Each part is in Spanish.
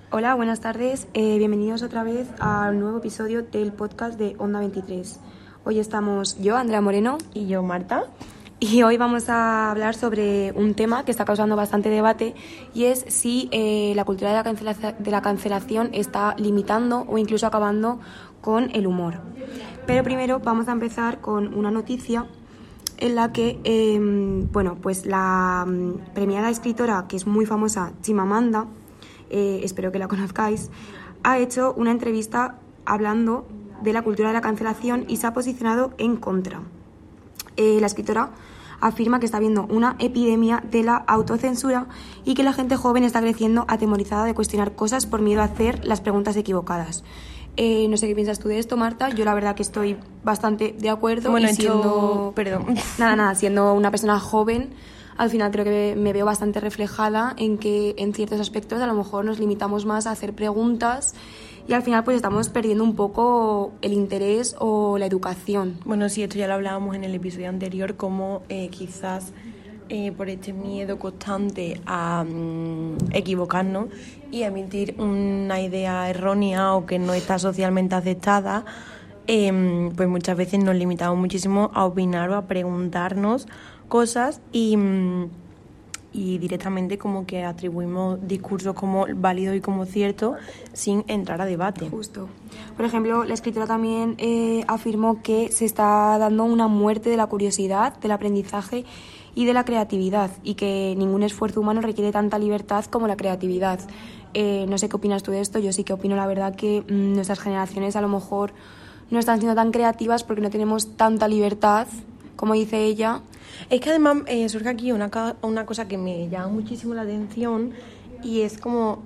Hola, buenas tardes. Bienvenidos otra vez al nuevo episodio del podcast de Onda 23. Hoy estamos yo, Andrea Moreno, Y yo, Marta. y hoy vamos a hablar sobre un tema que está causando bastante debate y es si la cultura de la cancelación está limitando o incluso acabando con el humor. Pero primero vamos a empezar con una noticia en la que, pues la premiada escritora, que es muy famosa, Chimamanda, espero que la conozcáis, ha hecho una entrevista hablando de la cultura de la cancelación y se ha posicionado en contra. La escritora afirma que está habiendo una epidemia de la autocensura y que la gente joven está creciendo atemorizada de cuestionar cosas por miedo a hacer las preguntas equivocadas. No sé qué piensas tú de esto, Marta. Yo la verdad que estoy bastante de acuerdo. Bueno, y siendo... Perdón. Siendo una persona joven, al final creo que me veo bastante reflejada en que en ciertos aspectos a lo mejor nos limitamos más a hacer preguntas y al final pues estamos perdiendo un poco el interés o la educación. Bueno, sí, esto ya lo hablábamos en el episodio anterior, como quizás por este miedo constante a equivocarnos y a emitir una idea errónea o que no está socialmente aceptada, pues muchas veces nos limitamos muchísimo a opinar o a preguntarnos cosas y directamente como que atribuimos discursos como válidos y como ciertos sin entrar a debate. Justo. Por ejemplo, la escritora también afirmó que se está dando una muerte de la curiosidad, del aprendizaje y de la creatividad y que ningún esfuerzo humano requiere tanta libertad como la creatividad. No sé qué opinas tú de esto. Yo sí que opino, la verdad, que nuestras generaciones a lo mejor no están siendo tan creativas porque no tenemos tanta libertad, como dice ella. Es que además surge aquí una cosa que me llama muchísimo la atención y es como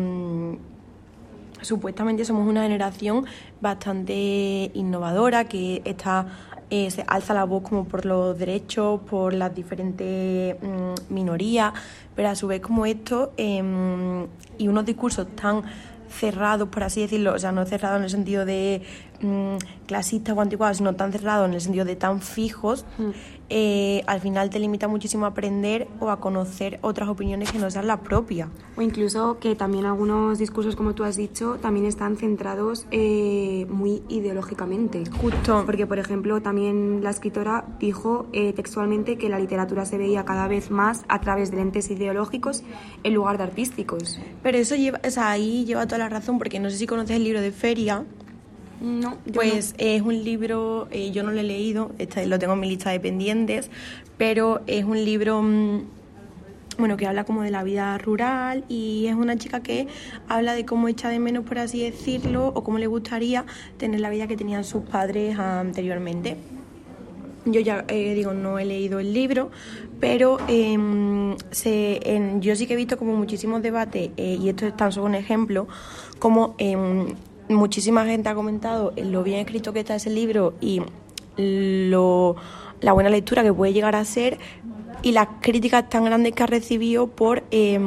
supuestamente somos una generación bastante innovadora que se alza la voz como por los derechos, por las diferentes minorías, pero a su vez como esto y unos discursos tan cerrados, por así decirlo, o sea, no cerrados en el sentido de clasistas o anticuados, sino tan cerrados en el sentido de tan fijos, al final te limita muchísimo a aprender o a conocer otras opiniones que no sean las propias. O incluso que también algunos discursos, como tú has dicho, también están centrados muy ideológicamente. Justo. Porque, por ejemplo, también la escritora dijo textualmente que la literatura se veía cada vez más a través de lentes ideológicos en lugar de artísticos. Pero eso lleva, o sea, ahí lleva toda la razón, porque no sé si conoces el libro de Feria. No, pues no. Es un libro, yo no lo he leído, lo tengo en mi lista de pendientes, pero es un libro que habla como de la vida rural y es una chica que habla de cómo echa de menos, por así decirlo, o cómo le gustaría tener la vida que tenían sus padres anteriormente. Yo ya no he leído el libro, pero yo sí que he visto como muchísimos debates, y esto es tan solo un ejemplo, como muchísima gente ha comentado lo bien escrito que está ese libro y la buena lectura que puede llegar a ser y las críticas tan grandes que ha recibido por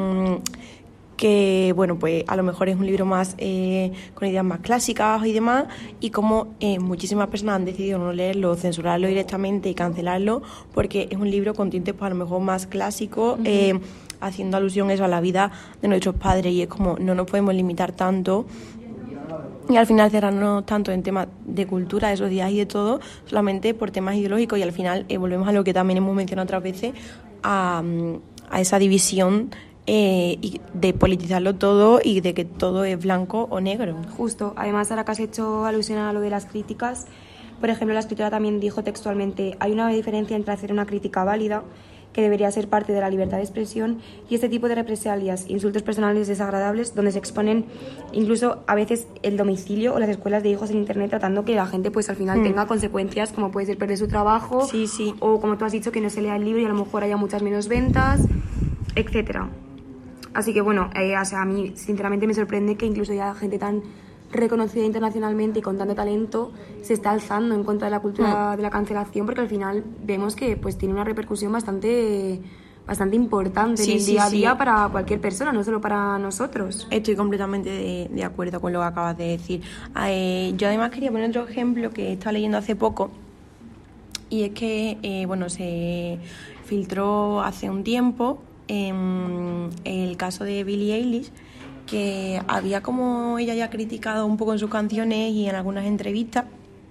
que, pues a lo mejor es un libro más con ideas más clásicas y demás, y como muchísimas personas han decidido no leerlo, censurarlo directamente y cancelarlo porque es un libro con tintes pues a lo mejor más clásicos, haciendo alusión eso a la vida de nuestros padres, y es como no nos podemos limitar tanto y al final cerrarnos tanto en temas de cultura, de sociedad y de todo, solamente por temas ideológicos, y al final volvemos a lo que también hemos mencionado otras veces, a esa división y de politizarlo todo y de que todo es blanco o negro. Justo. Además, ahora que has hecho alusión a lo de las críticas, por ejemplo, la escritora también dijo textualmente: hay una diferencia entre hacer una crítica válida, que debería ser parte de la libertad de expresión, y este tipo de represalias, insultos personales desagradables, donde se exponen incluso a veces el domicilio o las escuelas de hijos en internet, tratando que la gente pues al final tenga consecuencias, como puede ser perder su trabajo, sí. O como tú has dicho, que no se lea el libro y a lo mejor haya muchas menos ventas, etcétera. Así que a mí sinceramente me sorprende que incluso ya gente tan reconocida internacionalmente y con tanto talento se está alzando en contra de la cultura de la cancelación, porque al final vemos que pues tiene una repercusión bastante importante en el día a día para cualquier persona, no solo para nosotros. Estoy completamente de acuerdo con lo que acabas de decir. Yo además quería poner otro ejemplo que he estado leyendo hace poco, y es que se filtró hace un tiempo el caso de Billie Eilish, que había como ella ya criticado un poco en sus canciones y en algunas entrevistas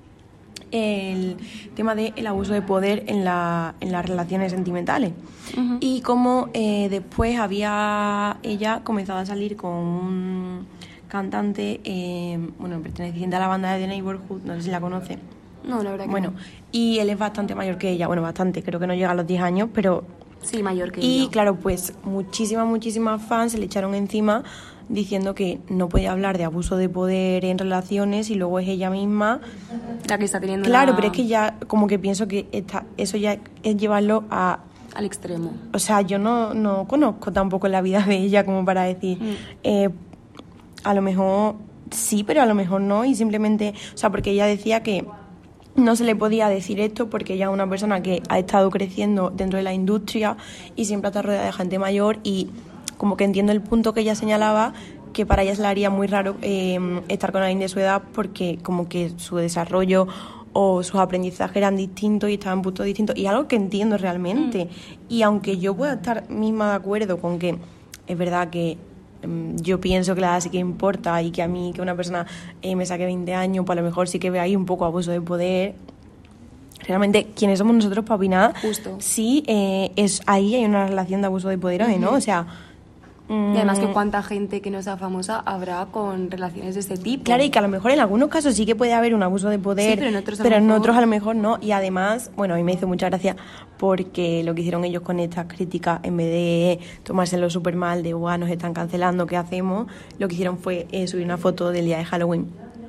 el tema del abuso de poder en las relaciones sentimentales. Uh-huh. Y como después había ella comenzado a salir con un cantante, perteneciente a la banda de The Neighborhood, no sé si la conoce. No, la verdad que no. Y él es bastante mayor que ella, bastante, creo que no llega a los 10 años, pero... Sí, mayor que ella. Y claro, pues muchísimas fans se le echaron encima diciendo que no podía hablar de abuso de poder en relaciones y luego es ella misma la que está teniendo. Claro, pero es que ya como que pienso que eso ya es llevarlo al extremo. O sea, yo no conozco tampoco la vida de ella como para decir a lo mejor sí, pero a lo mejor no, y simplemente, o sea, porque ella decía que no se le podía decir esto porque ella es una persona que ha estado creciendo dentro de la industria y siempre está rodeada de gente mayor, y como que entiendo el punto que ella señalaba, que para ella se le haría muy raro estar con alguien de su edad porque como que su desarrollo o sus aprendizajes eran distintos y estaban en puntos distintos, y algo que entiendo realmente. Y aunque yo pueda estar misma de acuerdo con que es verdad que yo pienso que la edad sí que importa y que a mí, que una persona me saque 20 años, pues a lo mejor sí que ve ahí un poco abuso de poder. Realmente, ¿quiénes somos nosotros para opinar? Justo. Sí, ahí hay una relación de abuso de poder, ¿no? O sea... Y además que cuánta gente que no sea famosa habrá con relaciones de este tipo. Claro, y que a lo mejor en algunos casos sí que puede haber un abuso de poder, sí, pero en otros a lo mejor no. Y además, a mí me hizo mucha gracia porque lo que hicieron ellos con estas críticas, en vez de tomárselo súper mal de nos están cancelando, ¿qué hacemos? Lo que hicieron fue subir una foto del día de Halloween,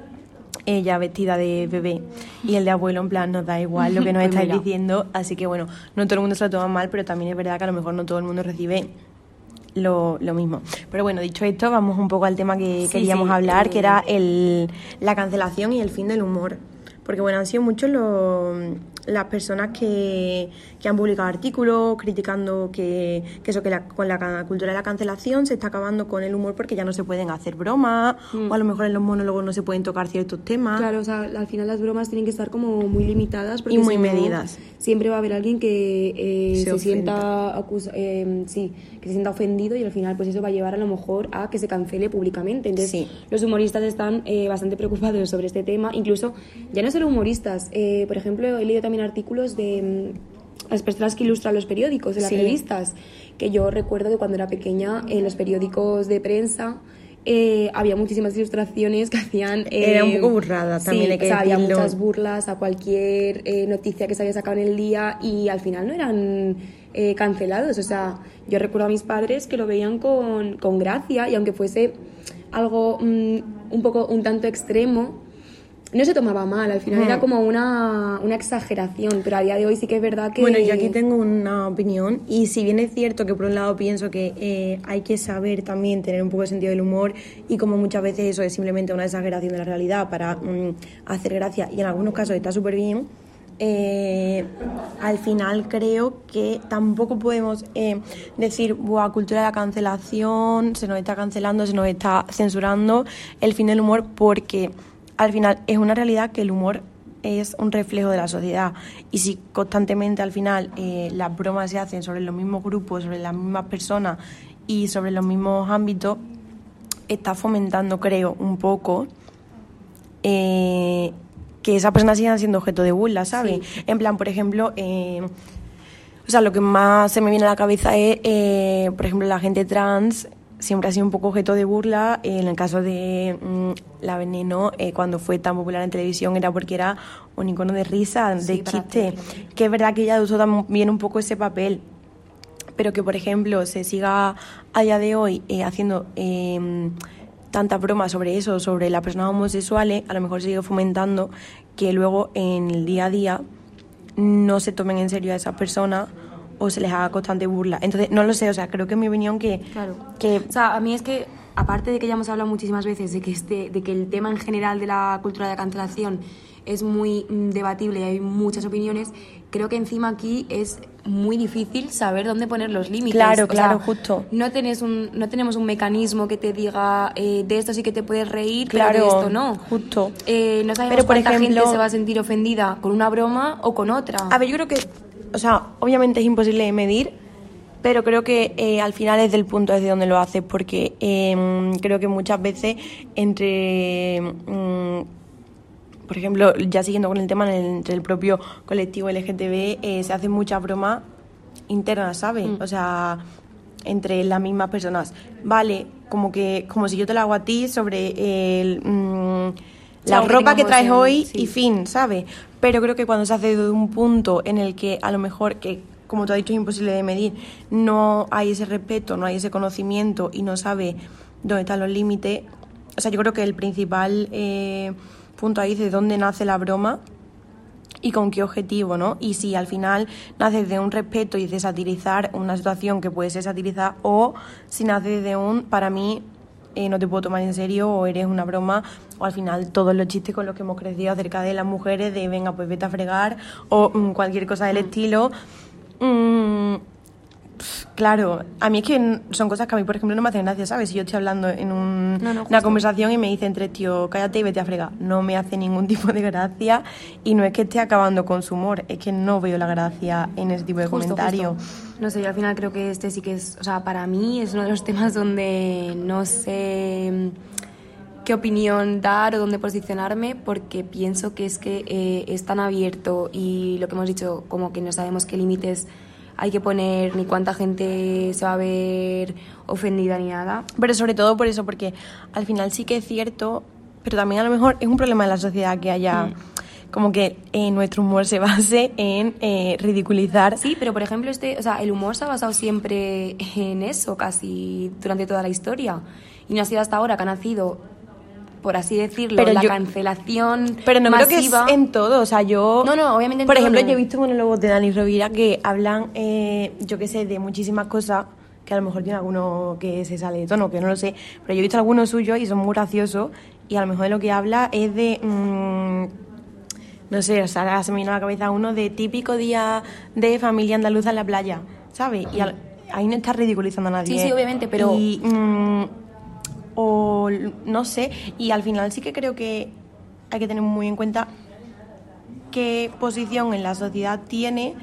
ella vestida de bebé, y el de abuelo en plan, nos da igual lo que nos estáis diciendo. Así que no todo el mundo se lo toma mal, pero también es verdad que a lo mejor no todo el mundo recibe lo mismo. Pero dicho esto, vamos un poco al tema que queríamos hablar, que era la cancelación y el fin del humor. Porque han sido muchos las personas que han publicado artículos criticando que con la cultura de la cancelación se está acabando con el humor porque ya no se pueden hacer bromas, o a lo mejor en los monólogos no se pueden tocar ciertos temas. Claro, o sea, al final las bromas tienen que estar como muy limitadas porque y muy medidas. Siempre va a haber alguien que se sienta que se sienta ofendido, y al final pues eso va a llevar a lo mejor a que se cancele públicamente. Entonces los humoristas están bastante preocupados sobre este tema, incluso ya no solo humoristas, por ejemplo he leído también artículos de las personas que ilustran los periódicos, de las revistas, que yo recuerdo que cuando era pequeña en los periódicos de prensa había muchísimas ilustraciones que hacían... era un poco burrada también, hay que decirlo. Había muchas burlas a cualquier noticia que se había sacado en el día, y al final no eran cancelados. O sea, yo recuerdo a mis padres que lo veían con gracia, y aunque fuese algo un tanto extremo, no se tomaba mal, al final era como una exageración, pero a día de hoy sí que es verdad que... Yo aquí tengo una opinión, y si bien es cierto que por un lado pienso que hay que saber también tener un poco de sentido del humor, y como muchas veces eso es simplemente una exageración de la realidad para hacer gracia, y en algunos casos está súper bien, al final creo que tampoco podemos decir, cultura de la cancelación, se nos está cancelando, se nos está censurando el fin del humor, porque... al final es una realidad que el humor es un reflejo de la sociedad, y si constantemente al final las bromas se hacen sobre los mismos grupos, sobre las mismas personas y sobre los mismos ámbitos, está fomentando, creo, un poco que esas personas sigan siendo objeto de burla, ¿sabes? Sí. En plan, por ejemplo, lo que más se me viene a la cabeza es, por ejemplo, la gente trans siempre ha sido un poco objeto de burla. En el caso de La Veneno, cuando fue tan popular en televisión era porque era un icono de risa, de chiste, que es verdad que ella usó también un poco ese papel, pero que, por ejemplo, se siga a día de hoy haciendo tantas bromas sobre eso, sobre las personas homosexuales, a lo mejor sigue fomentando que luego en el día a día no se tomen en serio a esas personas o se les haga constante burla. Entonces, no lo sé, creo que es mi opinión que... Claro. O sea, a mí es que, aparte de que ya hemos hablado muchísimas veces de que el tema en general de la cultura de la cancelación es muy debatible y hay muchas opiniones, creo que encima aquí es muy difícil saber dónde poner los límites. Claro, justo. No tenemos un mecanismo que te diga de esto sí que te puedes reír, pero de esto no. Justo. No sabemos pero, cuánta gente se va a sentir ofendida con una broma o con otra. A ver, yo creo que, obviamente es imposible de medir, Pero creo que al final es del punto desde donde lo haces, porque creo que muchas veces por ejemplo, ya siguiendo con el tema entre el propio colectivo LGTB, se hacen muchas bromas internas, ¿sabes? O sea, entre las mismas personas. Vale, como si yo te lo hago a ti sobre la ropa que traes hoy y fin, ¿sabes? Pero creo que cuando se hace de un punto en el que a lo mejor, que como tú has dicho es imposible de medir, no hay ese respeto, no hay ese conocimiento y no sabe dónde están los límites. O sea, yo creo que el principal punto ahí es de dónde nace la broma y con qué objetivo, ¿no? Y si al final nace de un respeto y de satirizar una situación que puede ser satirizada, o si nace de para mí, no te puedo tomar en serio, o eres una broma, o al final todos los chistes con los que hemos crecido acerca de las mujeres, de venga, pues vete a fregar, o cualquier cosa del estilo. Claro, a mí es que son cosas que a mí, por ejemplo, no me hacen gracia, ¿sabes? Si yo estoy hablando en una conversación y me dicen tres tíos, cállate y vete a fregar, no me hace ningún tipo de gracia, y no es que esté acabando con su humor, es que no veo la gracia en ese tipo de comentarios. No sé, yo al final creo que este sí que es, o sea, para mí es uno de los temas donde no sé qué opinión dar o dónde posicionarme, porque pienso que es tan abierto y lo que hemos dicho, como que no sabemos qué límites hay que poner ni cuánta gente se va a ver ofendida ni nada. Pero sobre todo por eso, porque al final sí que es cierto, pero también a lo mejor es un problema de la sociedad que haya como que nuestro humor se base en ridiculizar. Sí, pero por ejemplo o sea, el humor se ha basado siempre en eso, casi durante toda la historia, y no ha sido hasta ahora que ha nacido, por así decirlo, la cancelación pero no masiva. Creo que es en todo, o sea, yo... No, obviamente en por todo. Por ejemplo, yo he visto monólogos de Dani Rovira que hablan, yo qué sé, de muchísimas cosas, que a lo mejor tiene alguno que se sale de tono, que no lo sé, pero yo he visto algunos suyos y son muy graciosos, y a lo mejor de lo que habla es de... no sé, o sea, se me vino a la cabeza uno de típico día de familia andaluza en la playa, ¿sabes? Y ahí no está ridiculizando a nadie. Sí, obviamente, pero... o no sé, y al final sí que creo que hay que tener muy en cuenta qué posición en la sociedad tiene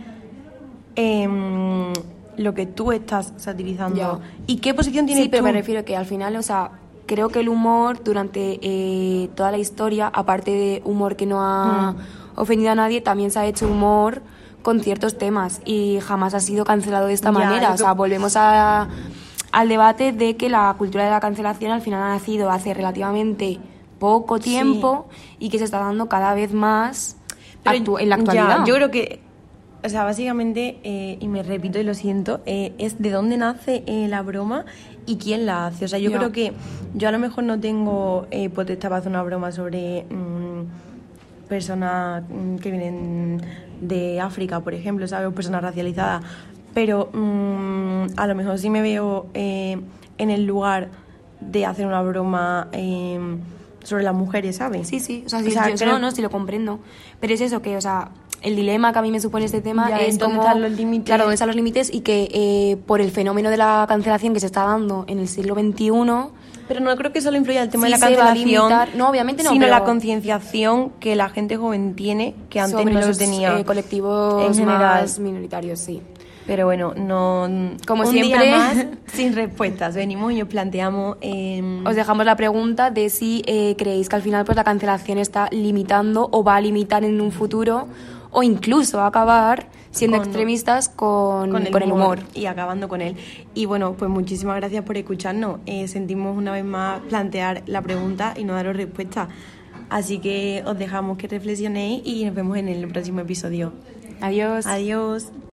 lo que tú estás satirizando. Ya. Y qué posición tienes Sí, pero tú. me refiero que al final, o sea, creo que el humor durante toda la historia, aparte de humor que no ha ofendido a nadie, también se ha hecho humor con ciertos temas y jamás ha sido cancelado de esta manera. O sea, volvemos al debate de que la cultura de la cancelación al final ha nacido hace relativamente poco tiempo y que se está dando cada vez más en la actualidad. Ya, yo creo que, o sea, básicamente, y me repito y lo siento, es de dónde nace la broma y quién la hace. O sea, yo creo que yo a lo mejor no tengo potestad para hacer una broma sobre personas que vienen de África, por ejemplo, ¿sabes? O personas racializadas. Pero a lo mejor sí me veo en el lugar de hacer una broma sobre las mujeres, ¿sabes? Sí, o sea, sí lo comprendo. Pero es eso que, o sea, el dilema que a mí me supone este tema es dónde están los límites. Claro, dónde están los límites y que por el fenómeno de la cancelación que se está dando en el siglo XXI... Pero no creo que solo influya el tema de la cancelación, no, obviamente no, sino pero la concienciación que la gente joven tiene, que antes sobre no los se tenía. Colectivos en general. más minoritarios, sí. Pero bueno, no, como un siempre, día más sin respuestas. Venimos y os planteamos... Os dejamos la pregunta de si creéis que al final pues la cancelación está limitando o va a limitar en un futuro o incluso a acabar siendo extremistas con el humor. Y acabando con él. Y bueno, pues muchísimas gracias por escucharnos. Sentimos una vez más plantear la pregunta y no daros respuesta. Así que os dejamos que reflexionéis y nos vemos en el próximo episodio. Adiós. Adiós.